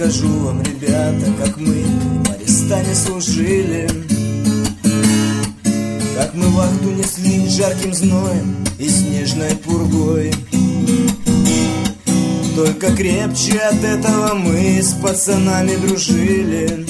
расскажу вам, ребята, как мы в Маристане служили, как мы вахту несли жарким зноем и снежной пургой. Только крепче от этого мы с пацанами дружили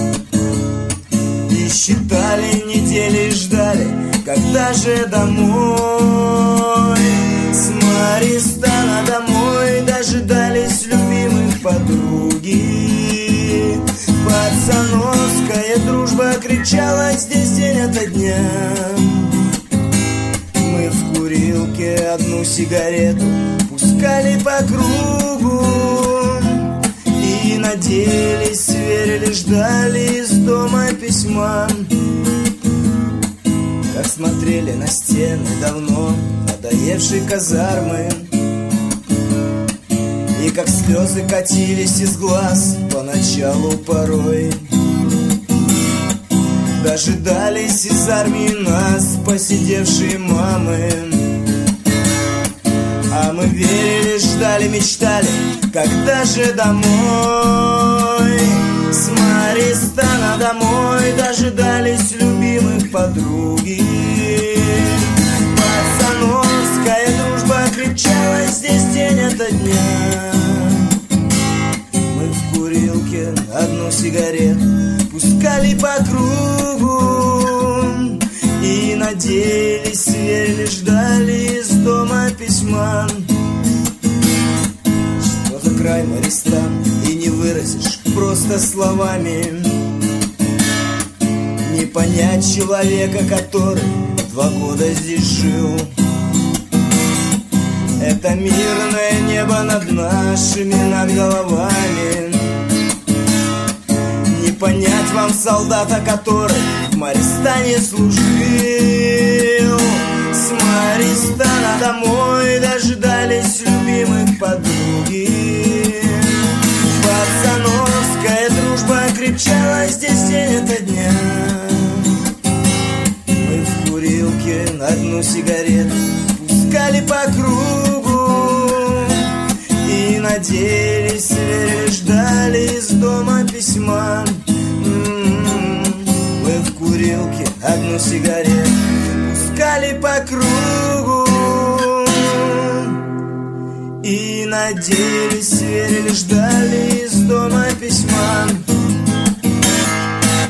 и считали недели, и ждали, когда же домой. С Маристана домой дожидались любимых подруги. Пацановская дружба кричала здесь день ото дня. Мы в курилке одну сигарету пускали по кругу и надеялись, верили, ждали из дома письма. Как смотрели на стены давно надоевшей казармы, и как слезы катились из глаз поначалу порой. Дожидались из армии нас посидевшие мамы, а мы верили, ждали, мечтали, когда же домой. С Маристана домой дожидались любимых подруги. Пацановская дружба крепчала здесь день ото дня. Мы в курилке одну сигарету пускали по кругу и надеялись, верили, ждали из дома письма. Что за край Маристан, и не выразишь просто словами. Не понять человека, который 2 года здесь жил. Это мирное небо над нашими, над головами. Не понять вам солдата, который в Маристане служил. С Маристана домой дожидались любимых подруги. Пацановская дружба крепчала здесь день ото дня. Мы в курилке одну сигарету пускали по кругу и надеялись, верили, ждали из дома письма. Мы в курилке одну сигарету пускали по кругу и надеялись, верили, ждали из дома письма.